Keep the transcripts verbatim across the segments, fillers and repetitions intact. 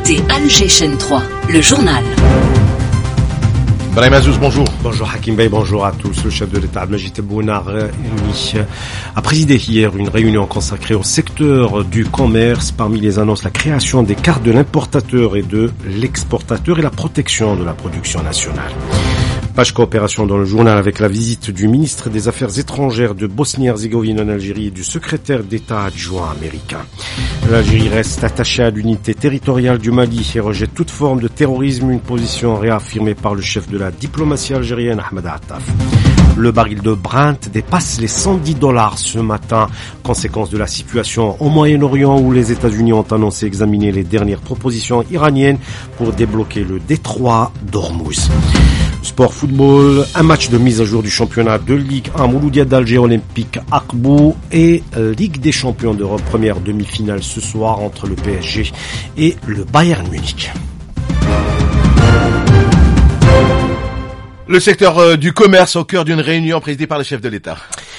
écoutez Alger Chaîne trois, le journal. Brahim Azouz, bonjour. Bonjour Hakim Bey, bonjour à tous. Le chef de l'État, Majid Tebboune, a présidé hier une réunion consacrée au secteur du commerce. Parmi les annonces, la création des cartes de l'importateur et de l'exportateur et la protection de la production nationale. Page coopération dans le journal avec la visite du ministre des Affaires étrangères de Bosnie-Herzégovine en Algérie et du secrétaire d'État adjoint américain. L'Algérie reste attachée à l'unité territoriale du Mali et rejette toute forme de terrorisme, une position réaffirmée par le chef de la diplomatie algérienne, Ahmed Attaf. Le baril de Brent dépasse les cent dix dollars ce matin, conséquence de la situation au Moyen-Orient où les États-Unis ont annoncé examiner les dernières propositions iraniennes pour débloquer le détroit d'Ormuz. Sport football, un match de mise à jour du championnat de Ligue un, Mouloudia d'Alger Olympique Akbou et Ligue des champions d'Europe, première demi-finale ce soir entre le P S G et le Bayern Munich. Le secteur du commerce au cœur d'une réunion présidée par le chef de l'État.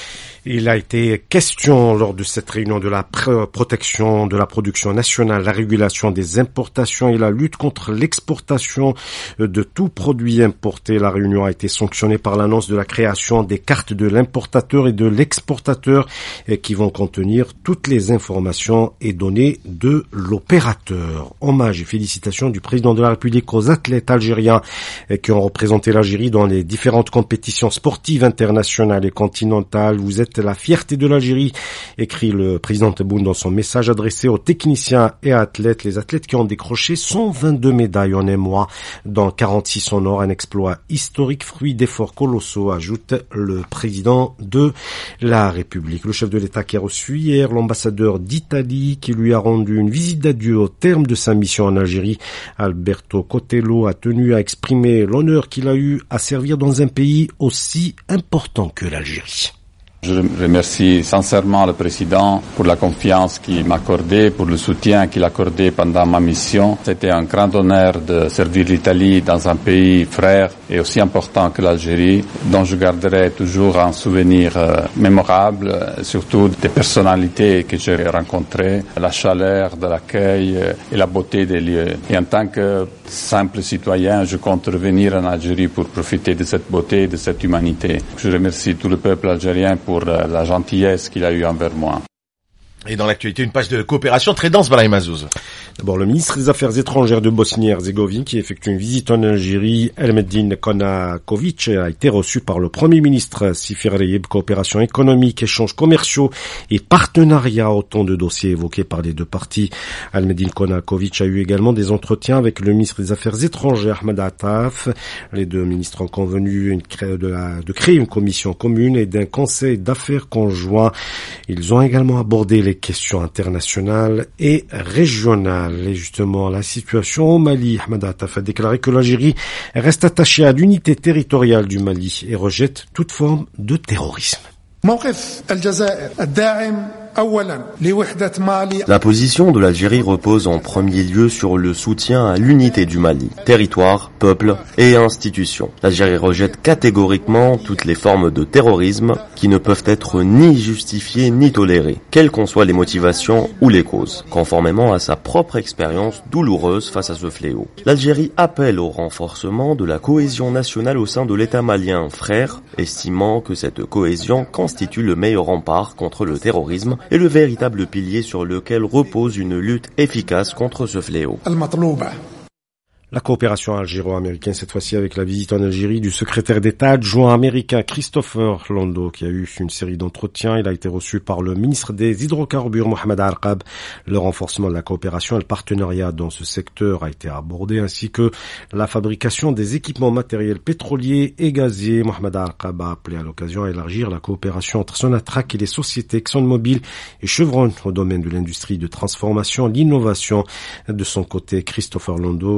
Il a été question lors de cette réunion de la pr- protection de la production nationale, la régulation des importations et la lutte contre l'exportation de tout produit importé. La réunion a été sanctionnée par l'annonce de la création des cartes de l'importateur et de l'exportateur qui vont contenir toutes les informations et données de l'opérateur. Hommage et félicitations du président de la République aux athlètes algériens qui ont représenté l'Algérie dans les différentes compétitions sportives internationales et continentales. Vous êtes la fierté de l'Algérie, écrit le président Tebboune dans son message adressé aux techniciens et athlètes. Les athlètes qui ont décroché cent vingt-deux médailles en un mois, dans quarante-six en or, un exploit historique, fruit d'efforts colossaux, ajoute le président de la République. Le chef de l'État qui a reçu hier l'ambassadeur d'Italie qui lui a rendu une visite d'adieu au terme de sa mission en Algérie. Alberto Cotello a tenu à exprimer l'honneur qu'il a eu à servir dans un pays aussi important que l'Algérie. Je remercie sincèrement le président pour la confiance qu'il m'a accordée, pour le soutien qu'il a accordé pendant ma mission. C'était un grand honneur de servir l'Italie dans un pays frère et aussi important que l'Algérie, dont je garderai toujours un souvenir euh, mémorable, surtout des personnalités que j'ai rencontrées, la chaleur de l'accueil et la beauté des lieux. Et en tant que simple citoyen, je compte revenir en Algérie pour profiter de cette beauté, de cette humanité. Je remercie tout le peuple algérien pour pour la gentillesse qu'il a eue envers moi. Et dans l'actualité, une page de coopération très dense, Brahim Azouz. D'abord, le ministre des Affaires étrangères de Bosnie-Herzégovine, qui effectue une visite en Algérie, Elmedine Konakovic, a été reçu par le Premier ministre Sifir Reyeb. Coopération économique, échanges commerciaux et partenariats, autant de dossiers évoqués par les deux parties. Elmedine Konakovic a eu également des entretiens avec le ministre des Affaires étrangères, Ahmed Attaf. Les deux ministres ont convenu une cré- de, la, de créer une commission commune et d'un conseil d'affaires conjoint. Ils ont également abordé les questions internationales et régionales. Et justement, la situation au Mali, Ahmed Attaf a déclaré que l'Algérie reste attachée à l'unité territoriale du Mali et rejette toute forme de terrorisme. La position de l'Algérie repose en premier lieu sur le soutien à l'unité du Mali, territoire, peuple et institutions. L'Algérie rejette catégoriquement toutes les formes de terrorisme qui ne peuvent être ni justifiées ni tolérées, quelles qu'en soient les motivations ou les causes, conformément à sa propre expérience douloureuse face à ce fléau. L'Algérie appelle au renforcement de la cohésion nationale au sein de l'État malien frère, estimant que cette cohésion constitue le meilleur rempart contre le terrorisme est le véritable pilier sur lequel repose une lutte efficace contre ce fléau. La coopération algéro-américaine, cette fois-ci avec la visite en Algérie du secrétaire d'État adjoint américain Christopher Londo, qui a eu une série d'entretiens. Il a été reçu par le ministre des Hydrocarbures, Mohamed Arqab. Le renforcement de la coopération et le partenariat dans ce secteur a été abordé, ainsi que la fabrication des équipements matériels pétroliers et gaziers. Mohamed Arqab a appelé à l'occasion à élargir la coopération entre Sonatrach et les sociétés ExxonMobil et Chevron au domaine de l'industrie de transformation, l'innovation. De son côté, Christopher Londo, qui a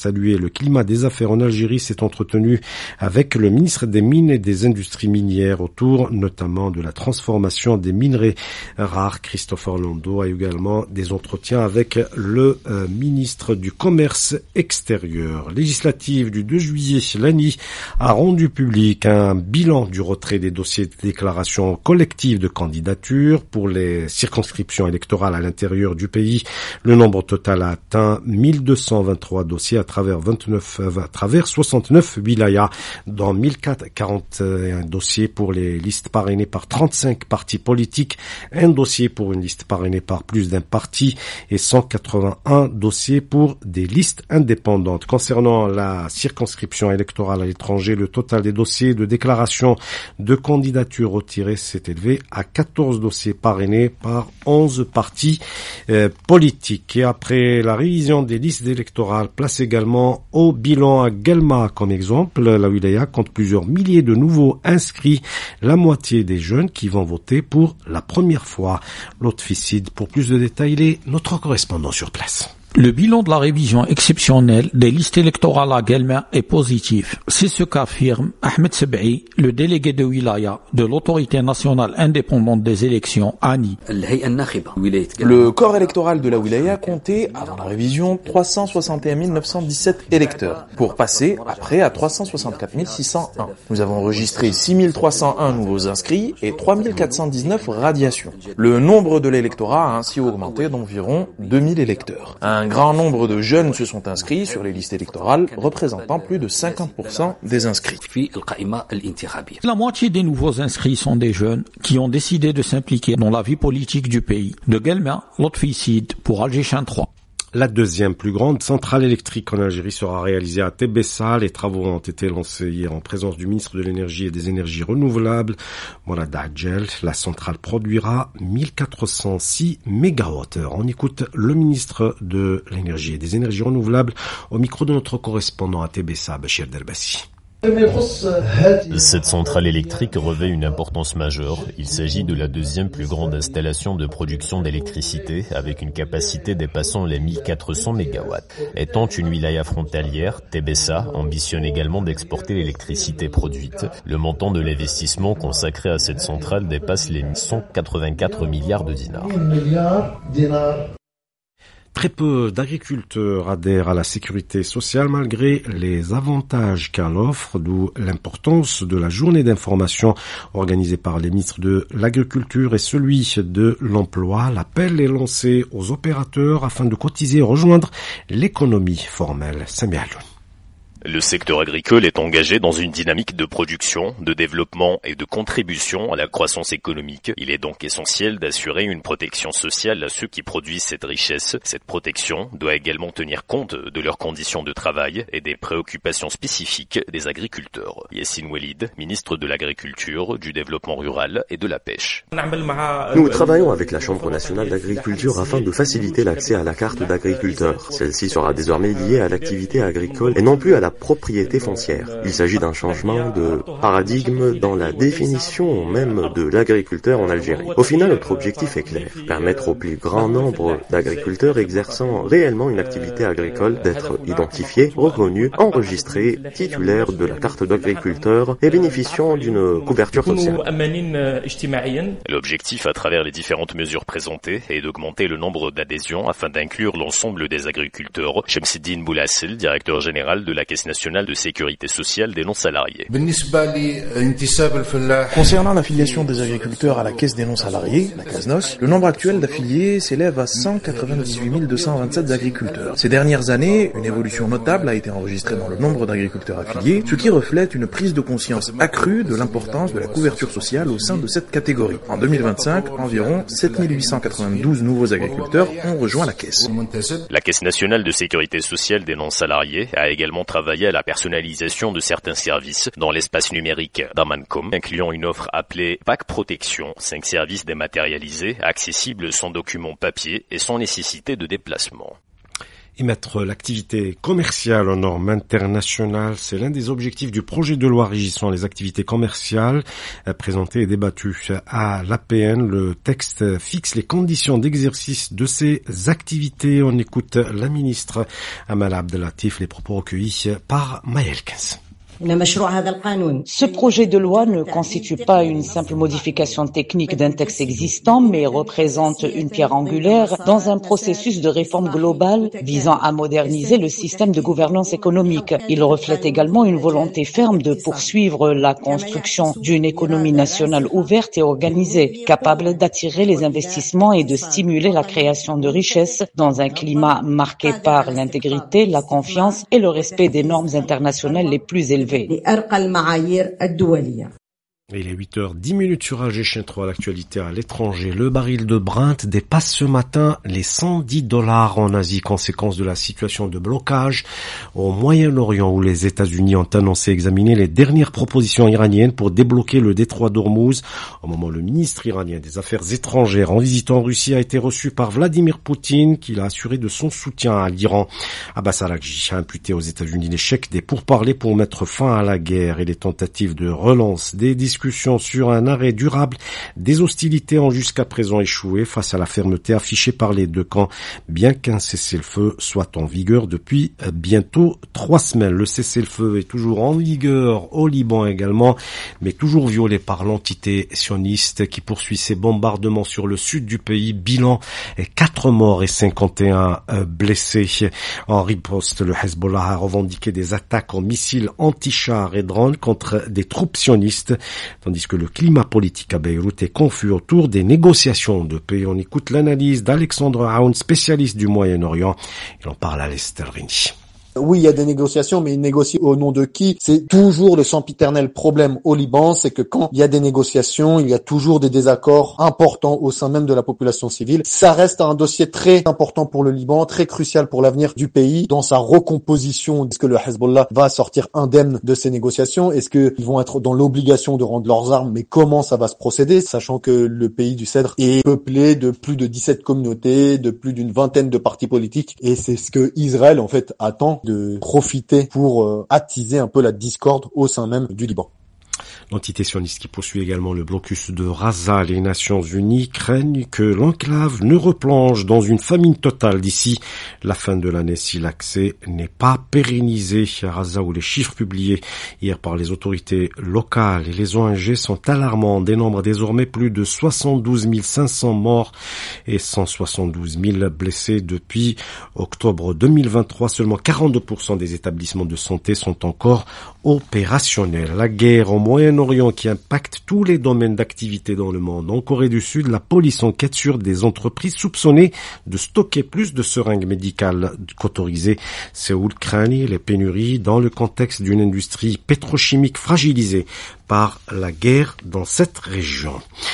salué le climat des affaires en Algérie, s'est entretenu avec le ministre des Mines et des Industries minières autour notamment de la transformation des minerais rares. Christopher Lando a également des entretiens avec le euh, ministre du Commerce extérieur. Législative du deux juillet, l'A N I a rendu public un bilan du retrait des dossiers de déclaration collective de candidature pour les circonscriptions électorales à l'intérieur du pays. Le nombre total a atteint mille deux cent vingt-trois dossiers à travers vingt-neuf, à travers soixante-neuf wilayas, dont mille quarante et un dossiers pour les listes parrainées par trente-cinq partis politiques, un dossier pour une liste parrainée par plus d'un parti et cent quatre-vingt-un dossiers pour des listes indépendantes. Concernant la circonscription électorale à l'étranger, le total des dossiers de déclaration de candidature retirés s'est élevé à quatorze dossiers parrainés par onze partis euh, politiques. Et après la révision des listes électorales, place également au bilan à Guelma comme exemple. La wilaya compte plusieurs milliers de nouveaux inscrits, la moitié des jeunes qui vont voter pour la première fois. Lotficide, pour plus de détails, il est notre correspondant sur place. Le bilan de la révision exceptionnelle des listes électorales à Guelma est positif. C'est ce qu'affirme Ahmed Seb'i, le délégué de wilaya de l'autorité nationale indépendante des élections, A N I. Le corps électoral de la wilaya comptait, avant la révision, trois cent soixante et un mille neuf cent dix-sept électeurs, pour passer après à trois cent soixante-quatre mille six cent un. Nous avons enregistré six mille trois cent un nouveaux inscrits et trois mille quatre cent dix-neuf radiations. Le nombre de l'électorat a ainsi augmenté d'environ deux mille électeurs. Un grand nombre de jeunes se sont inscrits sur les listes électorales, représentant plus de cinquante pour cent des inscrits. La moitié des nouveaux inscrits sont des jeunes qui ont décidé de s'impliquer dans la vie politique du pays. De Guelma, Lotficide pour Alger trois. La deuxième plus grande centrale électrique en Algérie sera réalisée à Tébessa. Les travaux ont été lancés hier en présence du ministre de l'Énergie et des Énergies renouvelables, Mourad Adjel. La centrale produira mille quatre cent six mégawattheures. On écoute le ministre de l'Énergie et des Énergies renouvelables au micro de notre correspondant à Tébessa, Bachir Derbassi. Cette centrale électrique revêt une importance majeure. Il s'agit de la deuxième plus grande installation de production d'électricité avec une capacité dépassant les mille quatre cents mégawatts. Étant une wilaya frontalière, Tébessa ambitionne également d'exporter l'électricité produite. Le montant de l'investissement consacré à cette centrale dépasse les cent quatre-vingt-quatre milliards de dinars. Très peu d'agriculteurs adhèrent à la sécurité sociale malgré les avantages qu'elle offre, d'où l'importance de la journée d'information organisée par les ministres de l'Agriculture et celui de l'Emploi. L'appel est lancé aux opérateurs afin de cotiser et rejoindre l'économie formelle. Samia Aloun. Le secteur agricole est engagé dans une dynamique de production, de développement et de contribution à la croissance économique. Il est donc essentiel d'assurer une protection sociale à ceux qui produisent cette richesse. Cette protection doit également tenir compte de leurs conditions de travail et des préoccupations spécifiques des agriculteurs. Yassine Ouelid, ministre de l'Agriculture, du Développement rural et de la Pêche. Nous travaillons avec la Chambre nationale d'agriculture afin de faciliter l'accès à la carte d'agriculteur. Celle-ci sera désormais liée à l'activité agricole et non plus à la propriété foncière. Il s'agit d'un changement de paradigme dans la définition même de l'agriculteur en Algérie. Au final, notre objectif est clair, permettre au plus grand nombre d'agriculteurs exerçant réellement une activité agricole d'être identifiés, reconnus, enregistrés, titulaires de la carte d'agriculteur et bénéficiant d'une couverture sociale. L'objectif à travers les différentes mesures présentées est d'augmenter le nombre d'adhésions afin d'inclure l'ensemble des agriculteurs. Shamseddine Boulassel, directeur général de la Caisse nationale de sécurité sociale des non-salariés. Concernant l'affiliation des agriculteurs à la Caisse des non-salariés, la CASNOS, le nombre actuel d'affiliés s'élève à cent quatre-vingt-dix-huit mille deux cent vingt-sept agriculteurs. Ces dernières années, une évolution notable a été enregistrée dans le nombre d'agriculteurs affiliés, ce qui reflète une prise de conscience accrue de l'importance de la couverture sociale au sein de cette catégorie. En deux mille vingt-cinq, environ sept mille huit cent quatre-vingt-douze nouveaux agriculteurs ont rejoint la Caisse. La Caisse nationale de sécurité sociale des non-salariés a également travaillé à la personnalisation de certains services dans l'espace numérique d'Amancom, incluant une offre appelée Pack Protection, cinq services dématérialisés, accessibles sans documents papier et sans nécessité de déplacement. Et mettre l'activité commerciale aux normes internationales, c'est l'un des objectifs du projet de loi régissant les activités commerciales présenté et débattu à l'A P N. Le texte fixe les conditions d'exercice de ces activités. On écoute la ministre Amal Abdelatif, les propos recueillis par Maël Kens. Ce projet de loi ne constitue pas une simple modification technique d'un texte existant, mais représente une pierre angulaire dans un processus de réforme globale visant à moderniser le système de gouvernance économique. Il reflète également une volonté ferme de poursuivre la construction d'une économie nationale ouverte et organisée, capable d'attirer les investissements et de stimuler la création de richesses dans un climat marqué par l'intégrité, la confiance et le respect des normes internationales les plus élevées. لأرقى المعايير الدولية. Il est huit heures dix minutes sur A G Chaîne trois, l'actualité à l'étranger. Le baril de Brent dépasse ce matin les cent dix dollars en Asie, conséquence de la situation de blocage au Moyen-Orient où les États-Unis ont annoncé examiner les dernières propositions iraniennes pour débloquer le détroit d'Ormuz. Au moment où le ministre iranien des Affaires étrangères en visitant en Russie a été reçu par Vladimir Poutine, qui l'a assuré de son soutien à l'Iran. Abbas Araghchi a imputé aux États-Unis l'échec des pourparlers pour mettre fin à la guerre et les tentatives de relance des discussions sur un arrêt durable des hostilités ont jusqu'à présent échoué face à la fermeté affichée par les deux camps, bien qu'un cessez-le-feu soit en vigueur depuis bientôt trois semaines. Le cessez-le-feu est toujours en vigueur au Liban également, mais toujours violé par l'entité sioniste qui poursuit ses bombardements sur le sud du pays. Bilan, quatre morts et cinquante et un blessés. En riposte, le Hezbollah a revendiqué des attaques en missiles anti-chars et drones contre des troupes sionistes, tandis que le climat politique à Beyrouth est confus autour des négociations de paix. On écoute l'analyse d'Alexandre Aoun, spécialiste du Moyen-Orient. Il en parle à Lester Rini. Oui, il y a des négociations, mais ils négocient au nom de qui? C'est toujours le sempiternel problème au Liban, c'est que quand il y a des négociations, il y a toujours des désaccords importants au sein même de la population civile. Ça reste un dossier très important pour le Liban, très crucial pour l'avenir du pays, dans sa recomposition. Est-ce que le Hezbollah va sortir indemne de ces négociations? Est-ce qu'ils vont être dans l'obligation de rendre leurs armes? Mais comment ça va se procéder, sachant que le pays du Cèdre est peuplé de plus de dix-sept communautés, de plus d'une vingtaine de partis politiques, et c'est ce que Israël, en fait, attend de profiter pour euh, attiser un peu la discorde au sein même du Liban. L'entité sioniste qui poursuit également le blocus de Raza, les Nations Unies craignent que l'enclave ne replonge dans une famine totale d'ici la fin de l'année si l'accès n'est pas pérennisé. À Raza, où les chiffres publiés hier par les autorités locales et les O N G sont alarmants, dénombrent désormais plus de soixante-douze mille cinq cents morts et cent soixante-douze mille blessés depuis octobre deux mille vingt-trois. Seulement quarante-deux pour cent des établissements de santé sont encore opérationnels. La guerre au Moyen-Orient qui impacte tous les domaines d'activité dans le monde. En Corée du Sud, la police enquête sur des entreprises soupçonnées de stocker plus de seringues médicales qu'autorisées. Séoul craint les pénuries dans le contexte d'une industrie pétrochimique fragilisée par la guerre dans cette région.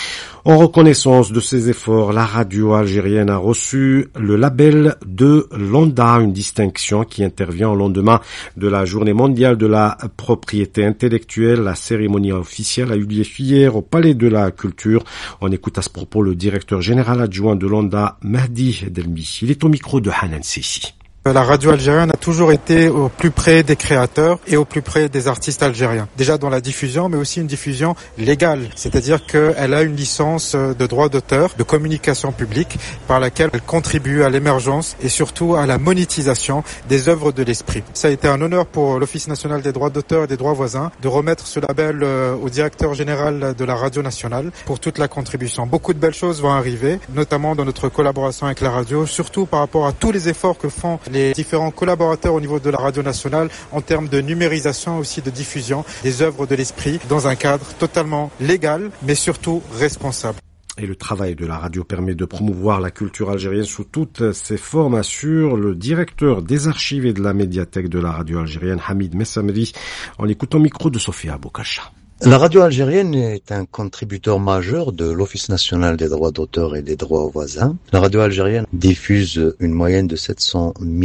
En reconnaissance de ses efforts, la radio algérienne a reçu le label de l'Onda, une distinction qui intervient au lendemain de la journée mondiale de la propriété intellectuelle. La cérémonie officielle a eu lieu hier au Palais de la Culture. On écoute à ce propos le directeur général adjoint de l'Onda, Mahdi Delmi. Il est au micro de Hanan Sissi. La radio algérienne a toujours été au plus près des créateurs et au plus près des artistes algériens. Déjà dans la diffusion, mais aussi une diffusion légale. C'est-à-dire qu'elle a une licence de droit d'auteur, de communication publique, par laquelle elle contribue à l'émergence et surtout à la monétisation des œuvres de l'esprit. Ça a été un honneur pour l'Office national des droits d'auteur et des droits voisins de remettre ce label au directeur général de la radio nationale pour toute la contribution. Beaucoup de belles choses vont arriver, notamment dans notre collaboration avec la radio, surtout par rapport à tous les efforts que font les différents collaborateurs au niveau de la radio nationale en termes de numérisation aussi de diffusion des œuvres de l'esprit dans un cadre totalement légal mais surtout responsable. Et le travail de la radio permet de promouvoir la culture algérienne sous toutes ses formes, assure le directeur des archives et de la médiathèque de la radio algérienne, Hamid Messamri, en écoutant au micro de Sophia Boukacha. La radio algérienne est un contributeur majeur de l'Office national des droits d'auteur et des droits voisins. La radio algérienne diffuse une moyenne de sept cent mille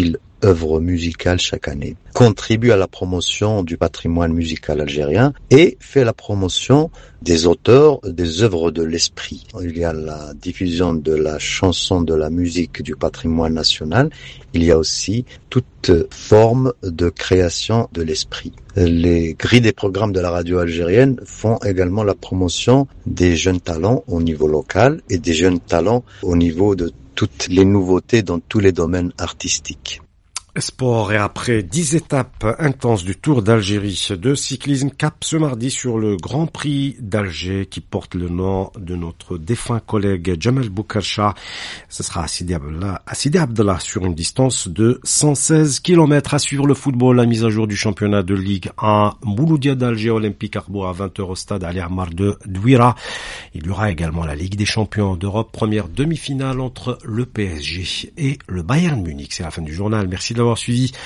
œuvres musicales chaque année, contribue à la promotion du patrimoine musical algérien et fait la promotion des auteurs des œuvres de l'esprit. Il y a la diffusion de la chanson, de la musique, du patrimoine national. Il y a aussi toute forme de création de l'esprit. Les grilles des programmes de la radio algérienne font également la promotion des jeunes talents au niveau local et des jeunes talents au niveau de toutes les nouveautés dans tous les domaines artistiques. Sport et après dix étapes intenses du Tour d'Algérie de cyclisme, cap ce mardi sur le Grand Prix d'Alger qui porte le nom de notre défunt collègue Jamal Boukarcha. Ce sera à Sidi Abdallah, à Sidi Abdallah sur une distance de cent seize kilomètres. À suivre le football, la mise à jour du championnat de Ligue un, Mouloudia d'Alger, Olympique Arbour à vingt heures au stade Ali Ammar de Douira. Il y aura également la Ligue des champions d'Europe, première demi-finale entre le P S G et le Bayern Munich. C'est la fin du journal. Merci de l'avoir suivi.